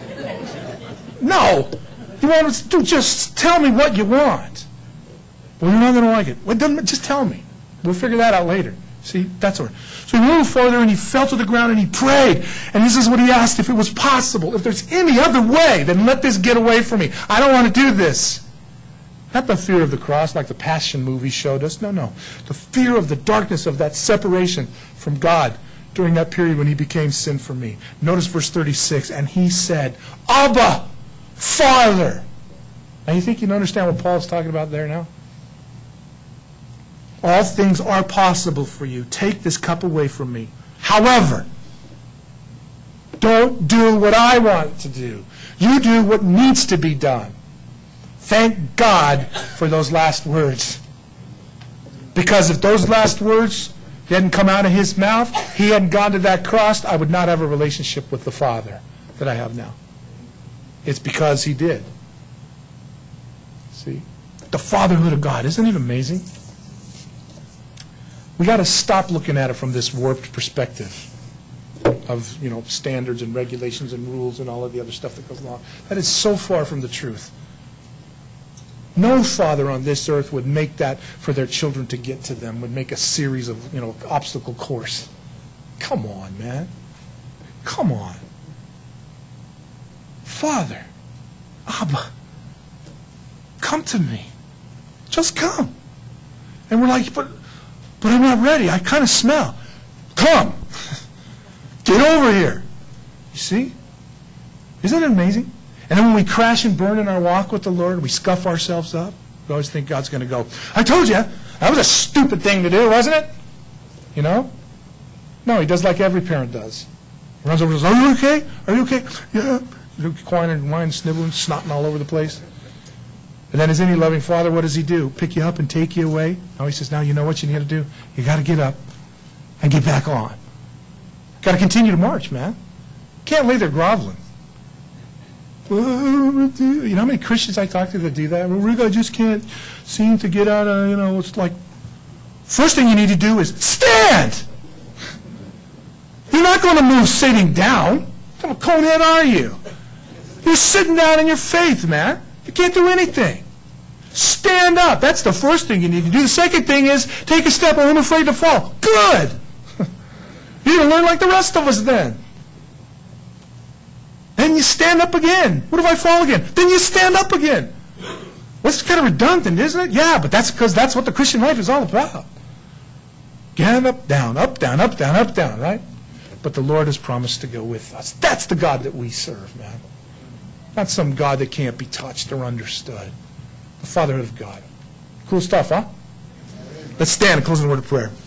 No. You want to just tell me what you want. Well, you're not going to like it. Well, just tell me. We'll figure that out later. See, that's all right. So he moved further, and he fell to the ground, and he prayed. And this is what he asked, if it was possible, if there's any other way, then let this get away from me. I don't want to do this. Not the fear of the cross like the Passion movie showed us. No, no. The fear of the darkness of that separation from God during that period when he became sin for me. Notice verse 36. And he said, Abba, Father. Now you think you can understand what Paul's talking about there now? All things are possible for you. Take this cup away from me. However, don't do what I want to do. You do what needs to be done. Thank God for those last words. Because if those last words hadn't come out of his mouth, he hadn't gone to that cross, I would not have a relationship with the Father that I have now. It's because he did. See? The fatherhood of God. Isn't it amazing? We got to stop looking at it from this warped perspective of, standards and regulations and rules and all of the other stuff that goes along. That is so far from the truth. No father on this earth would make that for their children to get to them, would make a series of, obstacle course. Come on, man. Come on. Father, Abba, come to me. Just come. And we're like, but I'm not ready. I kind of smell. Come. Get over here. You see? Isn't it amazing? And then when we crash and burn in our walk with the Lord, we scuff ourselves up. We always think God's going to go, I told you, that was a stupid thing to do, wasn't it? No, he does like every parent does. He runs over and says, are you okay? Are you okay? Yeah. Whining, sniveling, snotting all over the place. And then as any loving father, what does he do? Pick you up and take you away? No, he says, now you know what you need to do? You got to get up and get back on. Got to continue to march, man. Can't lay there groveling. You know how many Christians I talk to that do that? Well, Rick, I just can't seem to get out of, it's like, first thing you need to do is stand. You're not going to move sitting down. What kind of conehead are you? You're sitting down in your faith, man. You can't do anything. Stand up. That's the first thing you need to do. The second thing is take a step. I'm afraid to fall. Good. You're going to learn like the rest of us then. Then you stand up again. What if I fall again? Then you stand up again. Well, it's kind of redundant, isn't it? Yeah, but that's because that's what the Christian life is all about. Get up, down, up, down, up, down, up, down, right? But the Lord has promised to go with us. That's the God that we serve, man. Not some God that can't be touched or understood. The fatherhood of God. Cool stuff, huh? Let's stand and close in a word of prayer.